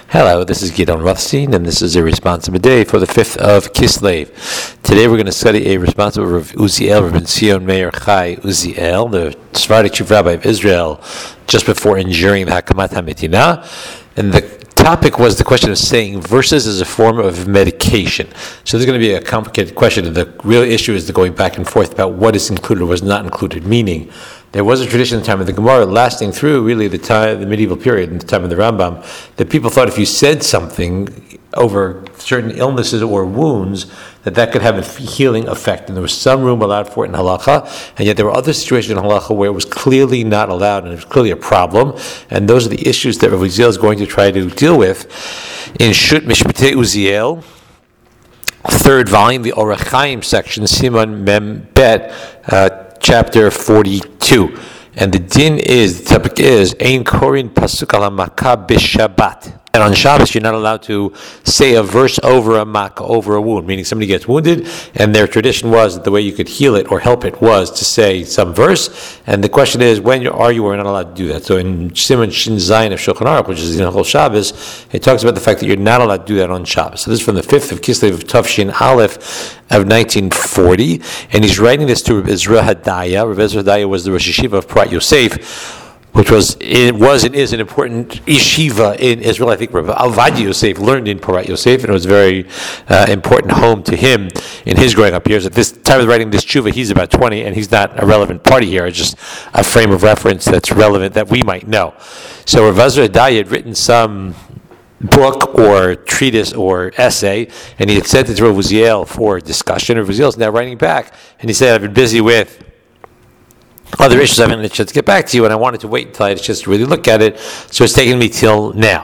Hello, this is Gidon Rothstein, and this is a responsible day for the 5th of Kislev. Today we're going to study a responsible of Uziel, Rabbi Zion Meir Chai Uziel, the Sephardic chief rabbi of Israel, just before enduring the Hakamat HaMedina. And the topic was the question of saying verses as a form of medication. So there's going to be a complicated question, and the real issue is the going back and forth about what is included or was not included, meaning there was a tradition in the time of the Gemara, lasting through really the medieval period, in the time of the Rambam, that people thought if you said something over certain illnesses or wounds, that could have a healing effect. And there was some room allowed for it in halacha, and yet there were other situations in halacha where it was clearly not allowed, and it was clearly a problem. And those are the issues that Rav Uziel is going to try to deal with in Shut Mishpatei Uziel, third volume, the Orach Chaim section, Siman Mem Bet, chapter 42. And the topic is, Ein Korin Pasuk Ala Makah B'Shabbat. And on Shabbos, you're not allowed to say a verse over a makkah, over a wound, meaning somebody gets wounded, and their tradition was that the way you could heal it or help it was to say some verse. And the question is, when are you or not allowed to do that? So in Siman Shin Zayin of Shulchan Aruch, which is in whole Shabbos, it talks about the fact that you're not allowed to do that on Shabbos. So this is from the 5th of Kislev of Tafshin Aleph of 1940, and he's writing this to Rabbi Ezra Hadaya. Rabbi Ezra Hadaya was the Rosh Yeshiva of Porat Yosef, which was and is an important yeshiva in Israel. I think Rabbi Ovadia Yosef learned in Porat Yosef, and it was a very important home to him in his growing up years. At this time of writing this tshuva, he's about 20, and he's not a relevant party here. It's just a frame of reference that's relevant that we might know. So Rabbi Ezra Hadaya had written some book or treatise or essay, and he had sent it to Rav Uziel for discussion. Rav Uziel is now writing back, and he said, I've been busy with other issues. I haven't had a chance to get back to you, and I wanted to wait until I had a chance to really look at it, so it's taken me till now.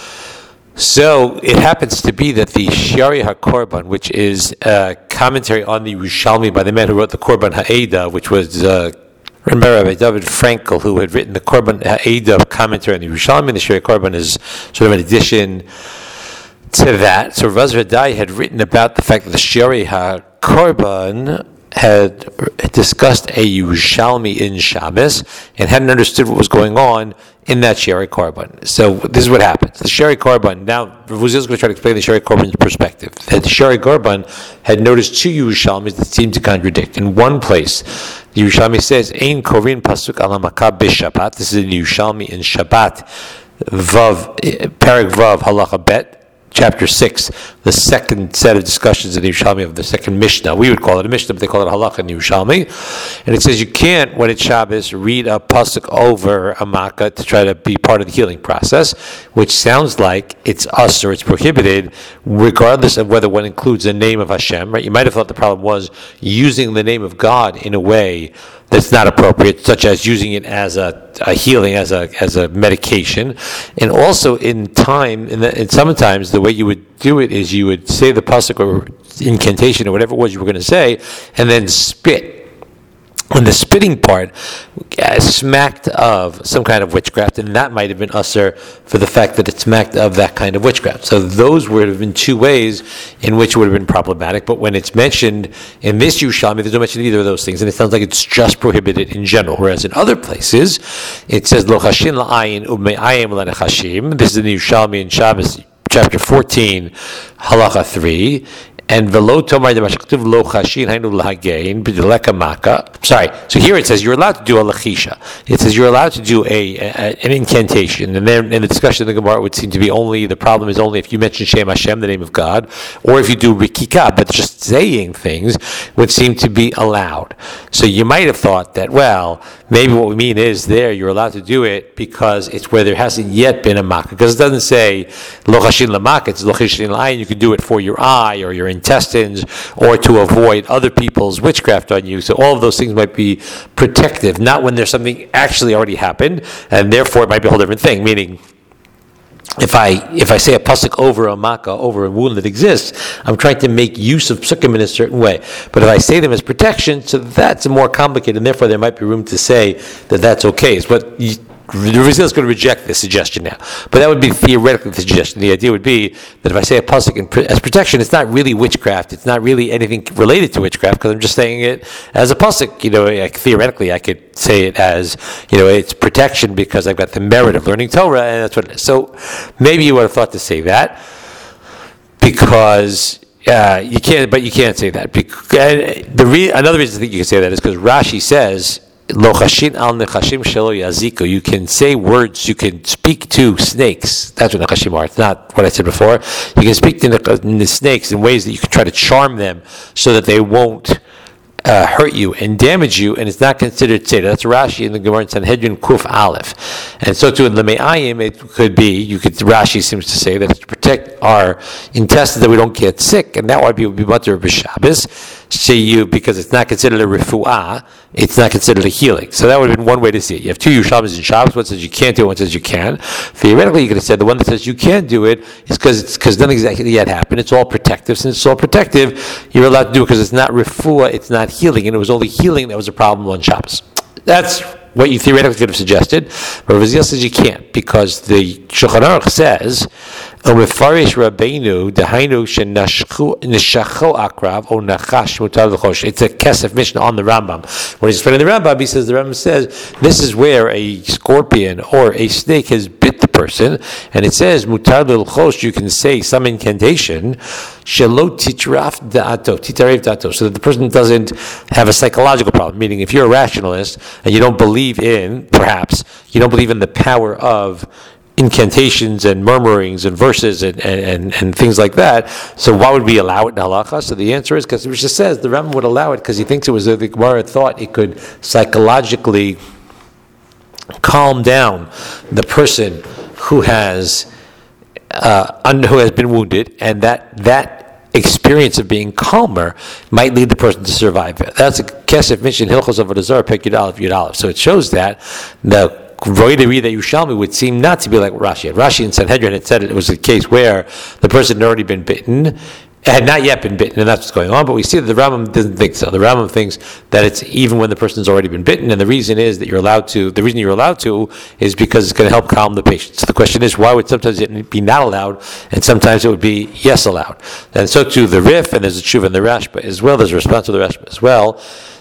So it happens to be that the Shari HaKorban, which is a commentary on the Yerushalmi by the man who wrote the Korban Ha'eda, which was remember Rabbi David Frankel, who had written the Korban Ha'eda commentary on the Yerushalmi, and the Shari HaKorban is sort of an addition to that. So Rav Ezra Hadaya had written about the fact that the Shari HaKorban had discussed a Yerushalmi in Shabbos and hadn't understood what was going on in that Shari Korban. So this is what happens. The Shari Korban, now Rav Uziel is going to try to explain the Shari Korban's perspective. The Shari Korban had noticed two Yerushalmis that seemed to contradict. In one place, the Yerushalmi says, Ein Korin Pasuk Ala Makah B'Shabbat. This is a Yerushalmi in Shabbat, Vav, Perek Vav, Halacha Bet, Chapter 6, the second set of discussions in the Yerushalmi of the second Mishnah. We would call it a Mishnah, but they call it a Halakha in the Yerushalmi. And it says you can't, when it's Shabbos, read a pasuk over a makkah to try to be part of the healing process, which sounds like it's us or it's prohibited, regardless of whether one includes the name of Hashem. Right? You might have thought the problem was using the name of God in a way that's not appropriate, such as using it as a healing, as a medication. And also in sometimes the way you would do it is you would say the pasuk or incantation or whatever it was you were going to say, and then spit. And the spitting part smacked of some kind of witchcraft, and that might have been usher for the fact that it smacked of that kind of witchcraft. So those would have been two ways in which it would have been problematic. But when it's mentioned in this Yerushalmi, there's no mention of either of those things, and it sounds like it's just prohibited in general. Whereas in other places, it says Lo chashin la'ayin u'me'ayim la'nechashim. This is in the Yerushalmi in Shabbos, chapter 14, halacha 3. And velo tomar de mashaktuv lo chashin hainu lahagein b'deleka maka. Sorry. So here it says you're allowed to do a lachisha. It says you're allowed to do an incantation. And then in the discussion of the Gemara, it would seem to be the problem is only if you mention Shem Hashem, the name of God, or if you do rikika. But just saying things would seem to be allowed. So you might have thought that, well, maybe what we mean is you're allowed to do it because it's where there hasn't yet been a makkah. Because it doesn't say lo chashin lamak, it's lo chashin la'ayin. You can do it for your eye or your intestines or to avoid other people's witchcraft on you. So all of those things might be protective, not when there's something actually already happened, and therefore it might be a whole different thing. Meaning, if I say a pasuk over a makkah, over a wound that exists, I'm trying to make use of psukim in a certain way. But if I say them as protection, so that's more complicated, and therefore there might be room to say that that's okay. It's what Ravizia is going to reject this suggestion now, but that would be theoretically the suggestion. The idea would be that if I say a pasuk as protection, it's not really witchcraft. It's not really anything related to witchcraft because I'm just saying it as a pasuk. Theoretically, I could say it as it's protection because I've got the merit of learning Torah, and that's what it is. So maybe you would have thought to say that because. You can't say that. Another reason I think you can say that is because Rashi says, "Lo chashin al nechashim shelo yaziku." You can say words. You can speak to snakes. That's what nechashim are. It's not what I said before. You can speak to the snakes in ways that you can try to charm them so that they won't hurt you and damage you, and it's not considered tzeda. That's Rashi in the Gemara in Sanhedrin Kuf Aleph. And so too in the Me'ayim, it could be, Rashi seems to say that it's to protect our intestines that we don't get sick, and that would be mutter of Shabbos. Because it's not considered a refuah, it's not considered a healing. So that would have been one way to see it. You have two Yerushalmis in Shabbos, one says you can't do it, one says you can. Theoretically, you could have said the one that says you can't do it is because nothing exactly yet happened. It's all protective. Since it's all protective, you're allowed to do it because it's not refuah, it's not healing, and it was only healing that was a problem on Shabbos. That's what you theoretically could have suggested, but Ravizia says you can't because the Shulchan Aruch says, "Umefarish Rabbeinu dehainu shenashcho akrav o nachash mutar l'chosh." It's a kesef mishnah on the Rambam. When he's explaining the Rambam, the Rambam says this is where a scorpion or a snake has bit the person, and it says mutar l'chosh. You can say some incantation, shelo titraf da'ato, titarev da'ato, so that the person doesn't have a psychological problem. Meaning, if you're a rationalist and you don't believe in the power of incantations and murmurings and verses and things like that, so why would we allow it in halacha? So the answer is because it just says the Rambam would allow it because he thinks it was the Gemara thought it could psychologically calm down the person who has been wounded, and that experience of being calmer might lead the person to survive. That's a kesef mission hilchos of Avodah Pek Yud Aleph. So it shows that the way to read that Yerushalmi would seem not to be like Rashi. Rashi in Sanhedrin had said it was a case where the person had already been bitten, had not yet been bitten, and that's what's going on. But we see that the Rambam doesn't think so. The Rambam thinks that it's even when the person's already been bitten, and the reason is that you're allowed to. The reason you're allowed to is because it's going to help calm the patient. So the question is, why would sometimes it be not allowed, and sometimes it would be yes allowed? And so too the Rif, and there's a Tshuva in the Rashba as well. There's a response to the Rashba as well.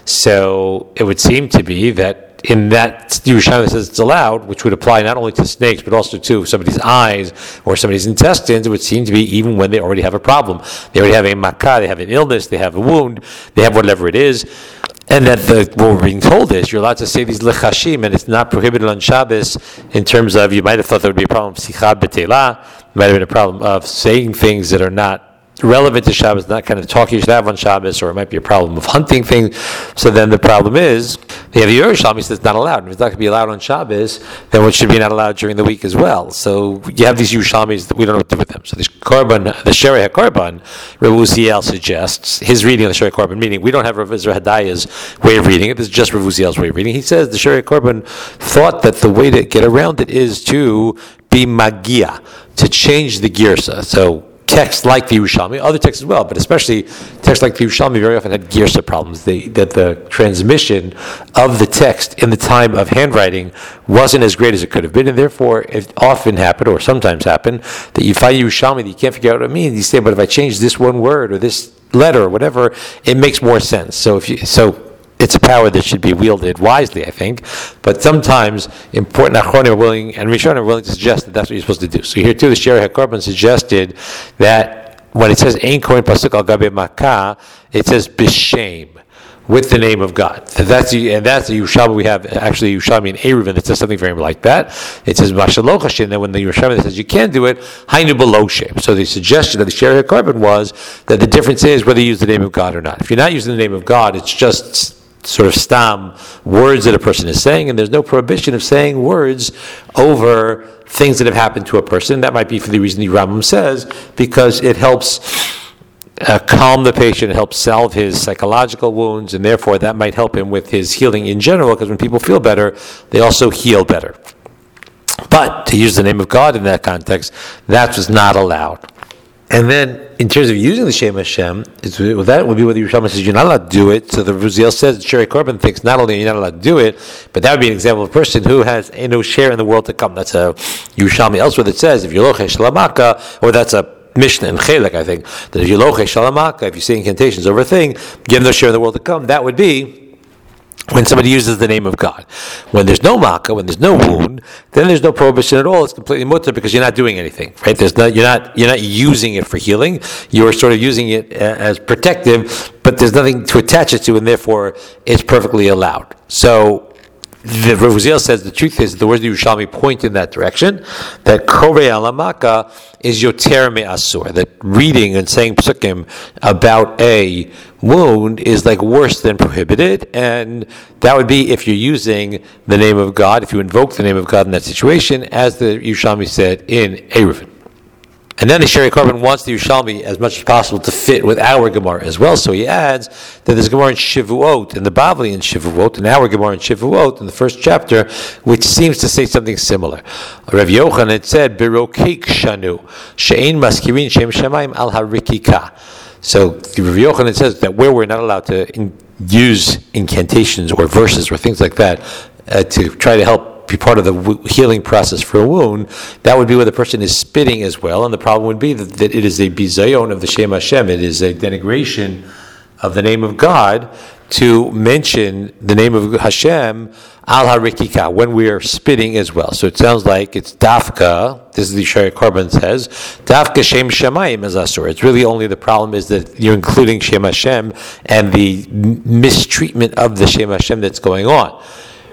So it would seem to be that in that Yerushalmi says it's allowed, which would apply not only to snakes but also to somebody's eyes or somebody's intestines, it would seem to be even when they already have a problem. They already have a makkah, they have an illness, they have a wound, they have whatever it is, and that what we're being told is you're allowed to say these lechashim, and it's not prohibited on Shabbos in terms of, you might have thought there would be a problem of sichah b'telah, might have been a problem of saying things that are not relevant to Shabbos, not kind of talking you should have on Shabbos, or it might be a problem of hunting things. So then the problem is, they have the Yerushalmi says it's not allowed. If it's not going to be allowed on Shabbos, then it should be not allowed during the week as well. So you have these Yerushalmis that we don't know what to do with them. So the Sherei HaKorban, Rav Uziel suggests, his reading of the Sherei HaKorban, meaning we don't have Rav Ezra Hadaya's way of reading it, this is just Rav Uziel's way of reading. He says the Sherei HaKorban thought that the way to get around it is to be magia, to change the girsa. So texts like the Yerushalmi, other texts as well, but especially texts like the Yerushalmi very often had girsa problems. That the transmission of the text in the time of handwriting wasn't as great as it could have been, and therefore it often happened, or sometimes happened, that you find Yerushalmi that you can't figure out what it means. You say, but if I change this one word or this letter or whatever, it makes more sense. So it's a power that should be wielded wisely, I think. But sometimes important Achronim are willing, and Rishonim are willing to suggest that that's what you're supposed to do. So here too, the Sherei HaKorban suggested that when it says Ein Kohen Pasuk Al Gabe Makkah, it says B'Shem, with the name of God. And that's the Yerushalmi we have, actually Yerushalmi in Eruvin that says something very like that. It says Mashaloch Hashem, then when the Yerushalmi says you can't do it, Hainu B'Lo Shem. So the suggestion of the Sherei HaKorban was that the difference is whether you use the name of God or not. If you're not using the name of God, it's just sort of stam words that a person is saying, and there's no prohibition of saying words over things that have happened to a person. That might be for the reason the Rambam says, because it helps calm the patient, it helps salve his psychological wounds, and therefore that might help him with his healing in general, because when people feel better, they also heal better. But to use the name of God in that context, that was not allowed. And then, in terms of using the Shem Hashem, that would be what the Yerushalmi says you're not allowed to do it. So the Uziel says, Sherry Korban thinks not only are you not allowed to do it, but that would be an example of a person who has no share in the world to come. That's a Yerushalmi elsewhere that says, if you're lochesh shalamaka, or that's a Mishnah in Chelek, I think, that if you're lochesh shalamaka, if you say incantations over a thing, you have no share in the world to come. That would be when somebody uses the name of God. When there's no makkah, when there's no wound, then there's no prohibition at all. It's completely mutter because you're not doing anything, right? You're not using it for healing. You're sort of using it as protective, but there's nothing to attach it to, and therefore it's perfectly allowed. So the Rav Uziel says the truth is the words of Yerushalmi point in that direction, that korei alamaka is yoter me'asur, that reading and saying psukim about a wound is like worse than prohibited, and that would be if you're using the name of God, if you invoke the name of God in that situation, as the Yerushalmi said in Eruvin. And then the Sherry Korban wants the Yerushalmi as much as possible to fit with our Gemara as well. So he adds that there's Gemara in Shavuot, in the Bavli in Shavuot, and our Gemara in Shavuot in the first chapter, which seems to say something similar. Rav Yochanan said, "Birokek shanu she'ein maskirin shem shamayim al harikika." So Rav Yochanan says that where we're not allowed to use incantations or verses or things like that to try to help be part of the healing process for a wound, that would be where the person is spitting as well, and the problem would be that it is a bizayon of the Shem Hashem. It is a denigration of the name of God to mention the name of Hashem al harikika when we are spitting as well. So it sounds like it's dafka. This is the Sherry Korban says dafka Shem Shamayim as asur. It's really only the problem is that you're including Shem Hashem and the mistreatment of the Shem Hashem that's going on.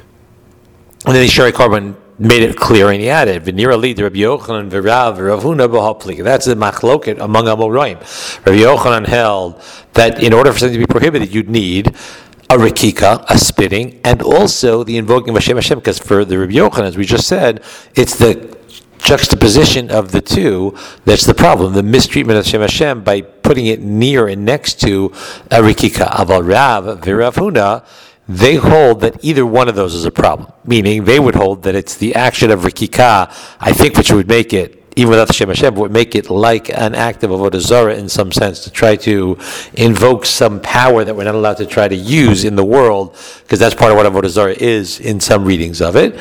And then the Sherry Korban made it clear, and he added, "V'nira li Rabbi Yochanan v'Rav v'Ravuna b'hapli." That's a machloket among Amoraim. Rabbi Yochanan held that in order for something to be prohibited, you'd need a rikika, a spitting, and also the invoking of Hashem Hashem. Because for the Rabbi Yochanan, as we just said, it's the juxtaposition of the two that's the problem, the mistreatment of Hashem Hashem by putting it near and next to a rikika. Aval Rav v'Ravuna, they hold that either one of those is a problem. Meaning, they would hold that it's the action of rikika, I think, which would make it, even without the Shem Hashem, would make it like an act of avodah zarah in some sense, to try to invoke some power that we're not allowed to try to use in the world, because that's part of what avodah zarah is in some readings of it,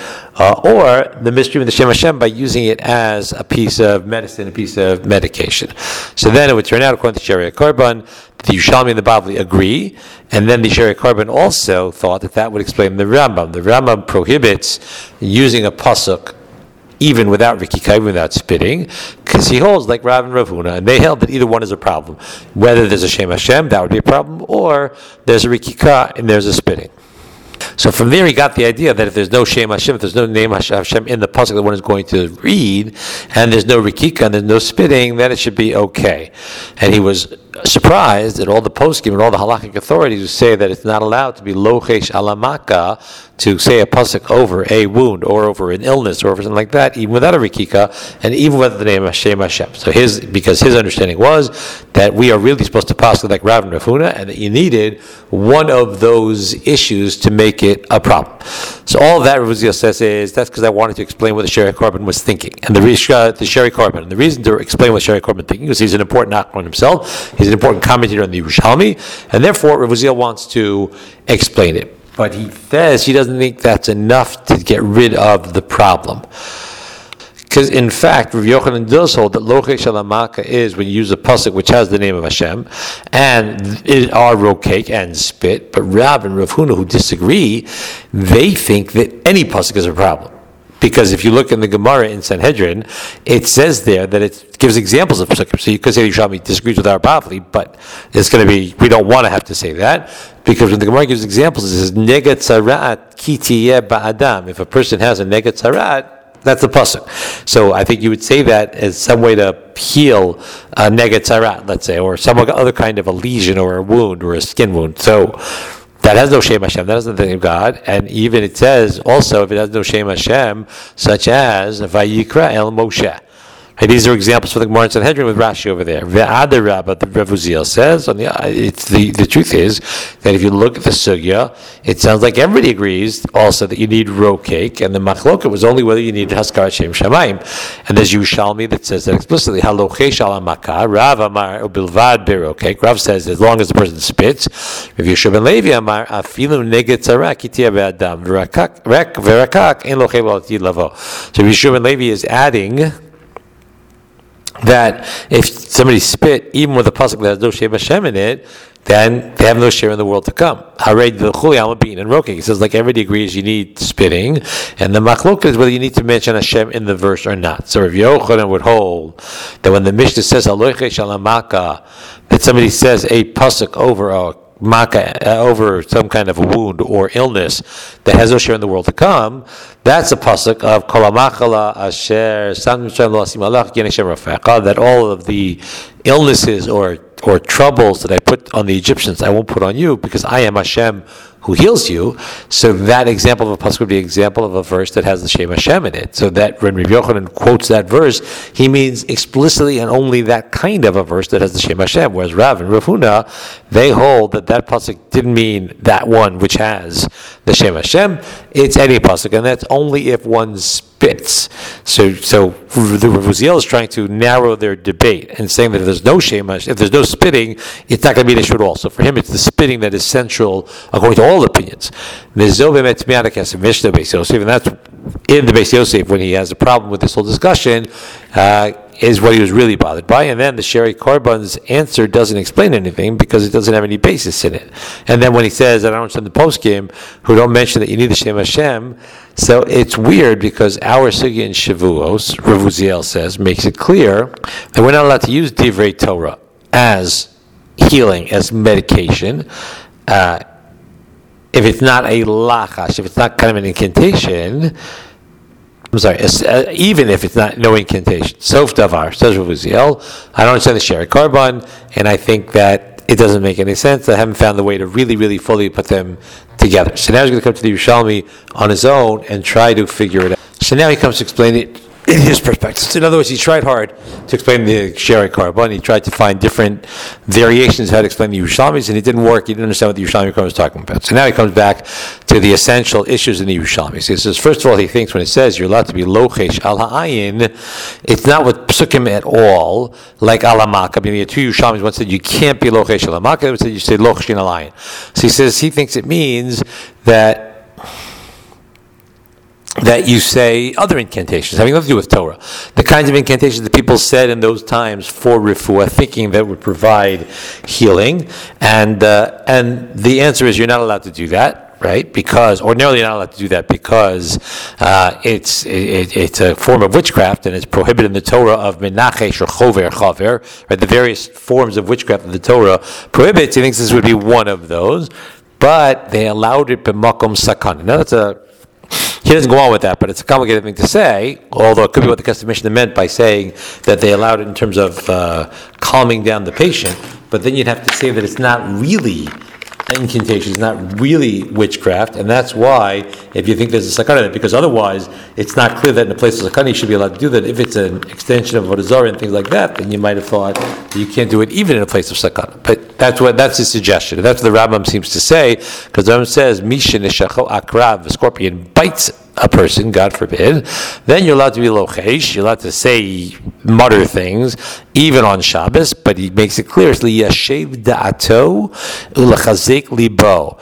or the mystery of the Shem Hashem by using it as a piece of medicine, a piece of medication. So then it would turn out, according to Sherry Korban, the Yerushalmi and the Bavli agree, and then the Sherry Korban also thought that would explain the Rambam. The Rambam prohibits using a pasuk even without rikika, even without spitting, because he holds like Rav and Ravuna, and they held that either one is a problem. Whether there's a Shem Hashem, that would be a problem, or there's a rikika and there's a spitting. So from there he got the idea that if there's no Shem Hashem, if there's no name Hashem in the pasuk that one is going to read, and there's no rikika and there's no spitting, then it should be okay. And he was surprised that all the poskim and all the halakhic authorities who say that it's not allowed to be lochesh alamaka, to say a pasuk over a wound or over an illness or over something like that, even without a rikika and even without the name of Hashem Hashem. So because his understanding was that we are really supposed to pasuk like Rav and Ravuna, and that you needed one of those issues to make it a problem. So all of that Rav Uziel says is that's because I wanted to explain what the Sherry Korban was thinking, and the Sherry Korban. And the reason to explain what Sherry Korban thinking is he's an important Nachman himself. He's an important commentator on the Yerushalmi, and therefore Rav Uziel wants to explain it. But he says he doesn't think that's enough to get rid of the problem. Because in fact, Rav Yochanan does hold that lochesh alamaka is when you use a pasuk which has the name of Hashem, and it are rokek and spit. But Rav and Rav Huna, who disagree, they think that any pasuk is a problem. Because if you look in the Gemara in Sanhedrin, it says there that it gives examples of psukim. So you could say Yerushalmi disagrees with our Bavli, but it's going to be, we don't want to have to say that, because when the Gemara gives examples, it says negat tzaraat ki tiyeh ba'adam. If a person has a negat tzaraat, that's the pasuk. So I think you would say that as some way to heal a negat tzaraat, let's say, or some other kind of a lesion or a wound or a skin wound. So that has no Shem Hashem, that has nothing of God, and even it says also if it has no Shem Hashem, such as Vayikra El Moshe, And these are examples for the Gemara in Sanhedrin with Rashi over there. Ve'ader Rabba, the Rav Uziel says, the truth is that if you look at the sugya, it sounds like everybody agrees also that you need row cake, and the machloket was only whether you needed haskarat shem shamayim. And there's Yerushalmi that says that explicitly. Haloche shalamaka, Rav Amar ubilvad bero cake. Rav says as long as the person spits. Rav Yeshua ben Levi Amar afilu neged tzara kitia be'adam verakak en loche b'alatid lavo. So Rav Yeshua ben Levi is adding that if somebody spit, even with a pasuk that has no Shem Hashem in it, then they have no share in the world to come. Hared the Chuli Bean and Roking. It says like everybody agrees you need spitting, and the machlok is whether you need to mention Hashem in the verse or not. So Rav Yochanan would hold that when the Mishnah says Aloche Shalamaka, that somebody says a pasuk over a over some kind of a wound or illness that has no share in the world to come, that's a pasuk of Kolamachala Asher that all of the illnesses or troubles that I put on the Egyptians, I won't put on you because I am Hashem who heals you. So that example of a pasuk would be an example of a verse that has the Shem Hashem in it. So that when Rav Yochanan quotes that verse, he means explicitly and only that kind of a verse that has the Shem Hashem. Whereas Rav and Rav Huna, they hold that pasuk didn't mean that one which has the Shem Hashem. It's any pasuk, and that's only if one spits. So the Rav Uziel is trying to narrow their debate and saying that if there's no Shem Hashem, if there's no spitting, it's not going to be an issue at all. So for him, it's the spitting that is central according to all opinions. And that's in the Beis Yosef when he has a problem with this whole discussion, is what he was really bothered by. And then the Sherry Korban's answer doesn't explain anything because it doesn't have any basis in it. And then when he says, I don't understand the poskim who don't mention that you need the Shem Hashem, so it's weird because our sugya in Shavuos, Rav Uziel says, makes it clear that we're not allowed to use Divrei Torah as healing, as medication. If it's not a lachash, if it's not kind of an incantation, even if it's not no incantation. Sof davar, says Rav Uziel, I don't understand the Sherry Korban, and I think that it doesn't make any sense. I haven't found the way to really, really fully put them together. So now he's going to come to the Yerushalmi on his own and try to figure it out. So now he comes to explain it in his perspective. So in other words, he tried hard to explain the Sherry Korban. He tried to find different variations how to explain the Yerushalmis, and it didn't work. He didn't understand what the Yerushalmi Korban was talking about. So now he comes back to the essential issues in the Yerushalmi. So he says, first of all, he thinks when it says you're allowed to be lochesh al ha'ayin, it's not with psukim at all, like al ha'makah. I mean, the two Yerushalmis, one said you can't be lochesh al ha'makah, the other said you say lochesh al ha'ayin. So he says he thinks it means that you say other incantations having nothing to do with Torah. The kinds of incantations that people said in those times for refuah, thinking that would provide healing. And the answer is you're not allowed to do that, right? Because ordinarily you're not allowed to do that because it's a form of witchcraft and it's prohibited in the Torah of menachesh or chaver, right? The various forms of witchcraft that the Torah prohibits. He thinks this would be one of those, but they allowed it b'makom sakan. Now he doesn't go on with that, but it's a complicated thing to say, although it could be what the Kesef Mishnah meant by saying that they allowed it in terms of calming down the patient, but then you'd have to say that it's not really incantation, it's not really witchcraft, and that's why, if you think there's a sakana in it, because otherwise it's not clear that in a place of sakana you should be allowed to do that. If it's an extension of Avodah and things like that, then you might have thought that you can't do it even in a place of sakana. But that's his suggestion. That's what the Rambam seems to say, because the Rambam says, Misha neshacho akrav, a scorpion bites a person, God forbid, then you're allowed to be lochesh, you're allowed to mutter things, even on Shabbos, but he makes it clear, it's liyashev da'ato ulachazek libo.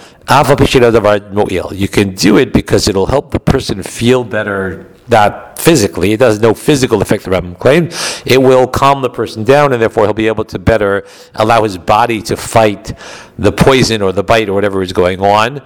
You can do it because it'll help the person feel better, not physically. It has no physical effect, the Rambam claimed. It will calm the person down, and therefore he'll be able to better allow his body to fight the poison or the bite or whatever is going on.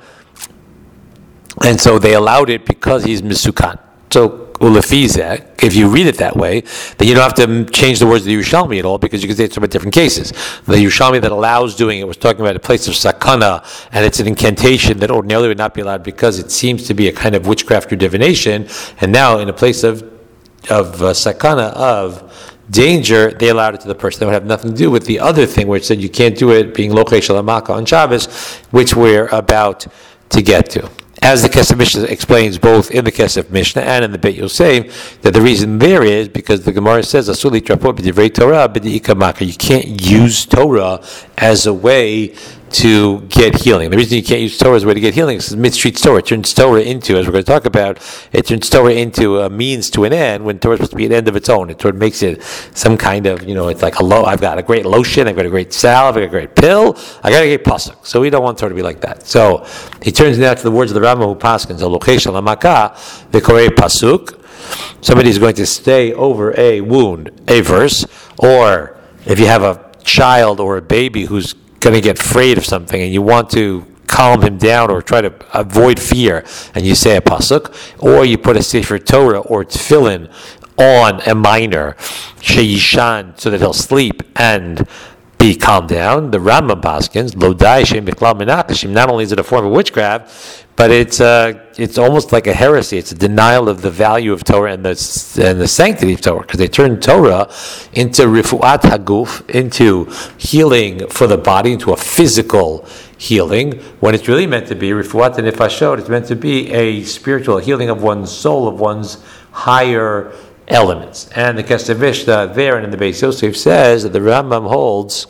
And so they allowed it because he's misukan. So, ulefizek, if you read it that way, then you don't have to change the words of the Yerushalmi at all, because you can say it's about different cases. The Yerushalmi that allows doing it was talking about a place of sakana, and it's an incantation that ordinarily would not be allowed because it seems to be a kind of witchcraft or divination. And now, in a place of sakana, of danger, they allowed it to the person. That would have nothing to do with the other thing where it said you can't do it being lochesh al ha'makah on Shabbos, which we're about to get to. as the Kesef Mishnah explains both in the Kesef Mishnah and in the Beit Yosef, that the reason there is because the Gemara says, "Asuli trapot b'divrei Torah b'di'ika maka." You can't use Torah as a way to get healing. The reason you can't use Torah as a way to get healing is mistreats Torah. It turns Torah into, as we're going to talk about, it turns Torah into a means to an end when Torah is supposed to be an end of its own. It sort of makes it some kind of, it's like I've got a great lotion, I've got a great salve, I've got a great pill, I got a great pasuk. So we don't want Torah to be like that. So he turns now to the words of the Rambam who paskins, Alochei shalamaka, v'korei pasuk. Somebody is going to stay over a wound, a verse, or if you have a child or a baby who's going to get afraid of something and you want to calm him down or try to avoid fear, and you say a pasuk, or you put a sefer Torah or tefillin on a minor, sheyishan, so that he'll sleep and be calmed down. The Rambam paskins, lodai shem biklal menachashim. Not only is it a form of witchcraft, but it's almost like a heresy. It's a denial of the value of Torah and the sanctity of Torah, because they turn Torah into rifuat haguf, into healing for the body, into a physical healing, when it's really meant to be rifuat nefashot. It's meant to be a spiritual healing of one's soul, of one's higher elements. And the Kesef Mishnah there and in the Beis Yosef says that the Rambam holds,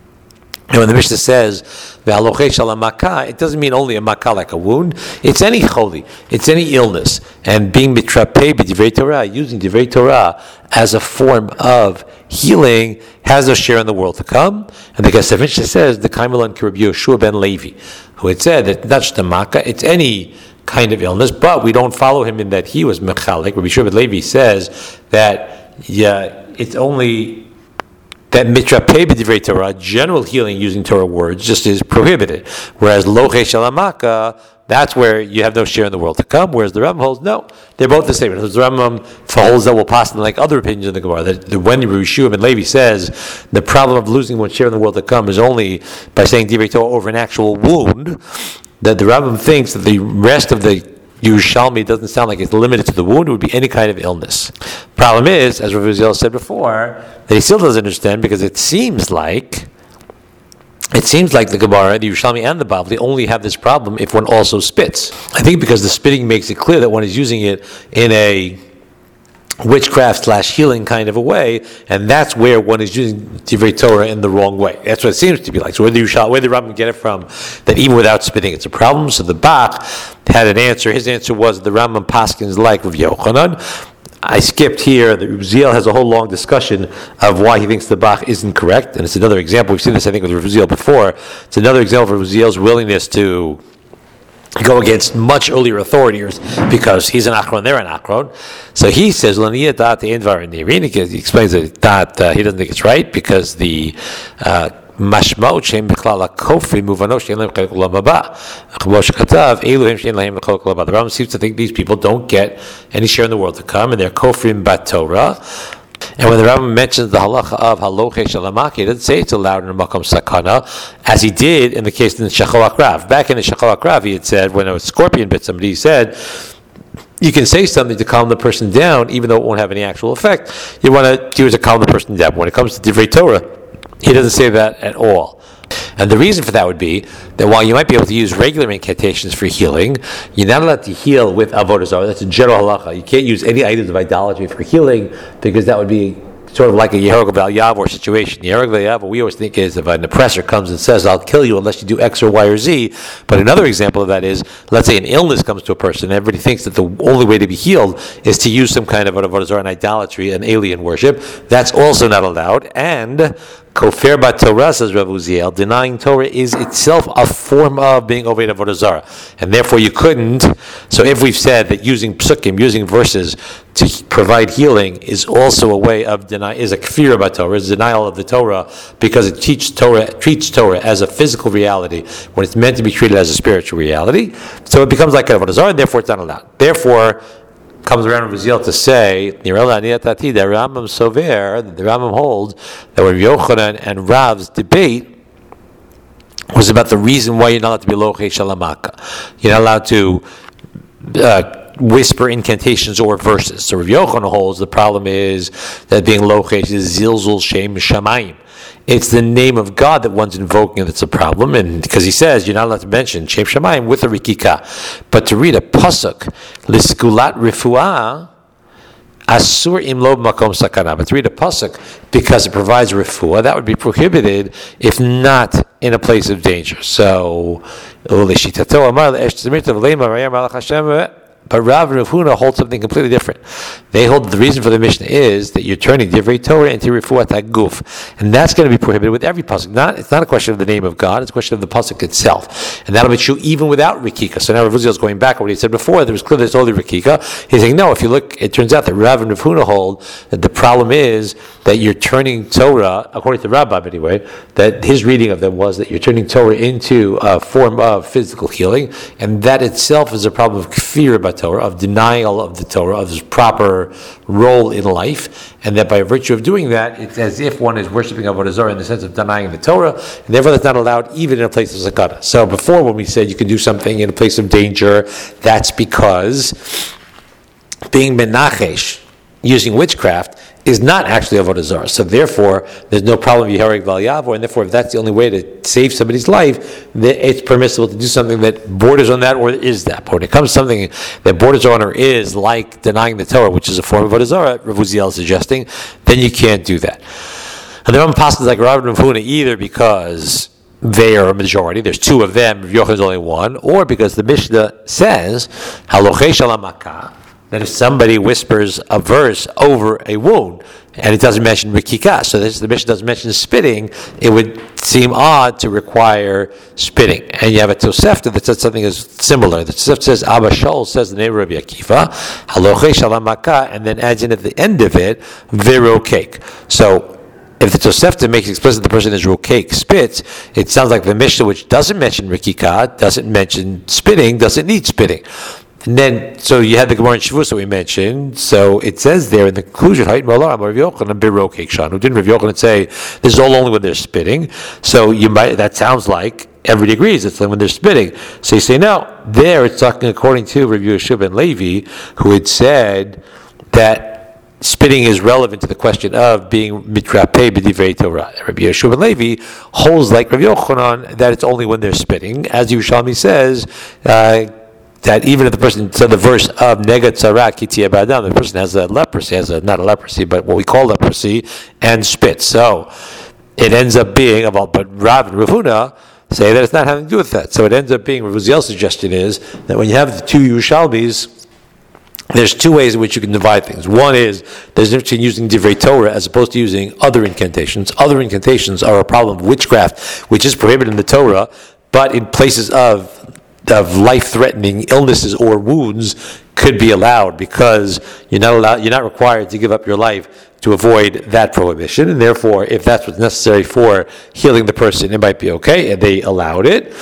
and when the Mishnah says "Ve'alochei shalamaka," it doesn't mean only a makkah like a wound. It's any choli, it's any illness, and being mitrapei b'divrei Torah, using divrei Torah as a form of healing, has a share in the world to come. And the Kesef Mishnah says the Kaimelon Rabbi Yoshua ben Levi, who had said that not just a makkah, it's any kind of illness, but we don't follow him in that he was mechalik. Rabbi Yoshua ben Levi says that it's only that mitrapei b'divrei Torah, general healing using Torah words, just is prohibited. Whereas lochei shalamaka, that's where you have no share in the world to come. Whereas the Rambam holds, no, they're both the same. The Rambam holds that will pass like other opinions in the Gemara, that when Rabbi Yeshua ben Levi says the problem of losing one share in the world to come is only by saying divrei Torah over an actual wound, that the Rambam thinks that the rest of the Yerushalmi doesn't sound like it's limited to the wound. It would be any kind of illness. Problem is, as Rav Uziel said before, that he still doesn't understand, because it seems like the Gemara, the Yerushalmi, and the Bavli only have this problem if one also spits. I think because the spitting makes it clear that one is using it in a witchcraft / healing kind of a way, and that's where one is using Divrei Torah in the wrong way. That's what it seems to be like. So where the Rambam get it from, that even without spitting it's a problem. So the Bach had an answer. His answer was the Rambam paskins like Rav Yochanan. I skipped here. The Uziel has a whole long discussion of why he thinks the Bach isn't correct, and it's another example. We've seen this, I think, with Rav Uziel before. It's another example of Uziel's willingness to go against much earlier authorities, because he's an Achron, they're an Achron. So he says, he explains that he doesn't think it's right, because the Mashmaut she'em b'klal ha'kofrim muvano she'en lehem chelek olam haba. Ch'mo shekatav elu hem she'en lehem chelek olam haba. The Rambam seems to think these people don't get any share in the world to come, and they're kofrim bat Torah. And when the Rambam mentions the halacha of halochei shalamaki, he doesn't say it's allowed in a makom sakana, as he did in the case in the Shechoach Rav. Back in the Shechoach Rav, he had said, when a scorpion bit somebody, he said, you can say something to calm the person down, even though it won't have any actual effect. You want to use to calm the person down. When it comes to Divrei Torah, he doesn't say that at all. And the reason for that would be that while you might be able to use regular incantations for healing, you're not allowed to heal with avodah zarah. That's a general halacha. You can't use any items of idolatry for healing, because that would be sort of like a Yeharog Bal Yavor situation. Yeharog Bal Yavor, we always think, is if an oppressor comes and says, I'll kill you unless you do X or Y or Z. But another example of that is, let's say an illness comes to a person, and everybody thinks that the only way to be healed is to use some kind of avodah zarah and idolatry and alien worship. That's also not allowed. And Kofer bat Torah, says Rav Uziel, denying Torah is itself a form of being over avodah zarah, and therefore you couldn't. So if we've said that using psukim, using verses to provide healing, is also a way of is a kfir bat Torah, is denial of the Torah, because it treats Torah as a physical reality when it's meant to be treated as a spiritual reality. So it becomes like avodah zarah, and therefore it's not allowed. Therefore, comes around with Rav to say, the Rambam Sover, the Rambam holds that when Yochanan and Rav's debate was about the reason why you're not allowed to be lochei shalamaka. You're not allowed to whisper incantations or verses. So Rav Yochanan holds the problem is that being lochesh is zilzul shem shamayim. It's the name of God that one's invoking that's a problem, and because he says you're not allowed to mention shem shamayim with a rikika, but to read a pasuk liskulat refuah asur imlo makom sakana, but to read a pasuk because it provides refuah, that would be prohibited if not in a place of danger. So but Rav and Rav Huna hold something completely different. They hold that the reason for the Mishnah is that you're turning Divrei Torah into Refuat HaGuf, and that's going to be prohibited with every pasuk. It's not a question of the name of God; it's a question of the pasuk itself, and that'll be true even without Rikika. So now Rav Uziel is going back on what he said before. There was clearly it's only Rikika. He's saying no. If you look, it turns out that Rav and Rav Huna hold that the problem is that you're turning Torah, according to Rambam anyway, that his reading of them was that you're turning Torah into a form of physical healing, and that itself is a problem of kfir about Torah, of denial of the Torah, of its proper role in life, and that by virtue of doing that, it's as if one is worshiping Avodah Zarah in the sense of denying the Torah, and therefore that's not allowed even in a place of sakana. So before, when we said you can do something in a place of danger, that's because being menachesh, using witchcraft, is not actually Avodah Zarah. So therefore, there's no problem with Yehareg Val Yavor, and therefore if that's the only way to save somebody's life, it's permissible to do something that borders on that or is that. But when it comes to something that borders on or is like denying the Torah, which is a form of Avodah Zarah, Rav Uziel is suggesting, then you can't do that. And there are passages like Rav and Rav Huna either because they are a majority, there's two of them, Rav Yochanan is only one, or because the Mishnah says, Halochei Shalamaka, that if somebody whispers a verse over a wound, and it doesn't mention rikika, so the Mishnah doesn't mention spitting, it would seem odd to require spitting. And you have a Tosefta that says something is similar. The Tosefta says, Abba Shaul says the name of Rabbi Akiva, Haloche Shalamaka, and then adds in at the end of it, Vero cake. So, if the Tosefta makes explicit the person is rokek, spits, it sounds like the Mishnah, which doesn't mention rikika, doesn't mention spitting, doesn't need spitting. And then, so you had the Gemara in Shavuos that we mentioned. So it says there in the conclusion, didn't Rav Yochanan say this is all only when they're spitting? So that sounds like everybody agrees it's only when they're spitting. So you say no. There it's talking according to Rabbi Yehoshua ben Levi, who had said that spitting is relevant to the question of being mitrapeh b'divrei Torah. Rabbi Yehoshua ben Levi holds like Rabbi Yochanan that it's only when they're spitting, as Yerushalmi says. That even if the person said the verse of Nega Tzara Ki Tiyeh Ba'adam, the person has a leprosy, not a leprosy, but what we call leprosy, and spits. So it ends up being about, but Rav and Rav Huna say that it's not having to do with that. So it ends up being, Rav Uziel's suggestion is that when you have the two Yerushalmis, there's two ways in which you can divide things. One is there's a difference between using Divrei Torah as opposed to using other incantations. Other incantations are a problem of witchcraft, which is prohibited in the Torah, but in places of life-threatening illnesses or wounds could be allowed because you're not required to give up your life to avoid that prohibition, and therefore, if that's what's necessary for healing the person, it might be okay, and they allowed it.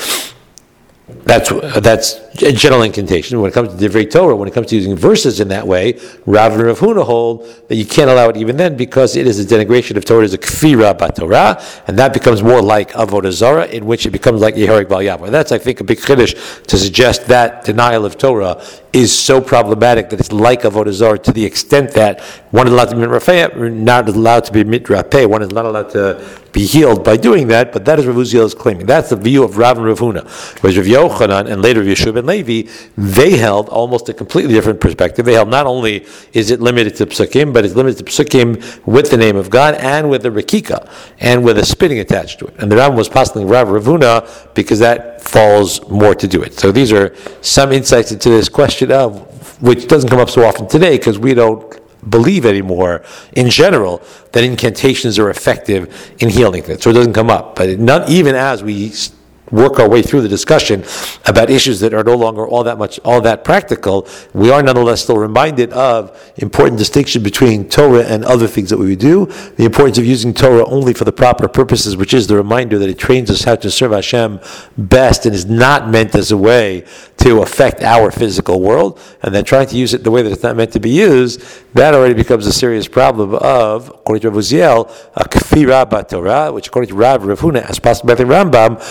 That's a general incantation. When it comes to Divrei Torah, when it comes to using verses in that way, Rav and Rav Huna hold that you can't allow it even then because it is a denigration of Torah, it is a kfira b'Torah, and that becomes more like Avodah Zarah, in which it becomes like Yehareg Bal Yavor. That's, I think, a big chiddush to suggest that denial of Torah is so problematic that it's like Avodah Zarah to the extent that one is allowed to be mitrapeh, not allowed to be mitrapeh, one is not allowed to be healed by doing that, but that is Rav Uziel is claiming. That's the view of Rav and Rav Huna. Whereas Rav Yochanan and later Rav Yehoshua ben Levi, they held almost a completely different perspective. They held not only is it limited to psukim, but it's limited to psukim with the name of God and with the rikika and with a spitting attached to it. And the Rambam was possibly Rav Huna because that falls more to do it. So these are some insights into this question of, which doesn't come up so often today because we don't believe anymore in general that incantations are effective in healing things. So it doesn't come up. But not even as we work our way through the discussion about issues that are no longer all that practical, we are nonetheless still reminded of important distinction between Torah and other things that we do, the importance of using Torah only for the proper purposes, which is the reminder that it trains us how to serve Hashem best and is not meant as a way to affect our physical world, and then trying to use it the way that it's not meant to be used, that already becomes a serious problem of, according to Rav Uziel, a kfira b'Torah, which according to Rav Huna, as possible by the Rambam, would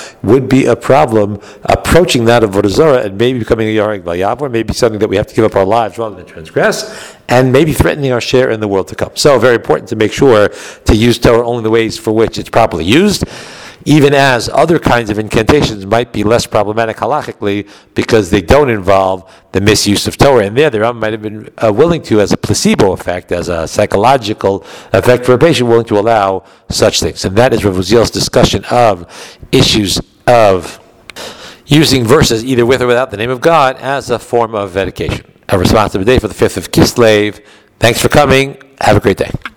could be a problem approaching that of Avodah Zarah and maybe becoming a Yareg Vayavor, maybe something that we have to give up our lives rather than transgress, and maybe threatening our share in the world to come. So very important to make sure to use Torah only in the ways for which it's properly used, even as other kinds of incantations might be less problematic halachically because they don't involve the misuse of Torah. And there, the Rambam might have been willing to, as a placebo effect, as a psychological effect for a patient, willing to allow such things. And that is Rav Uziel's discussion of issues of using verses either with or without the name of God as a form of medication. A responsible day for the 5th of Kislev. Thanks for coming. Have a great day.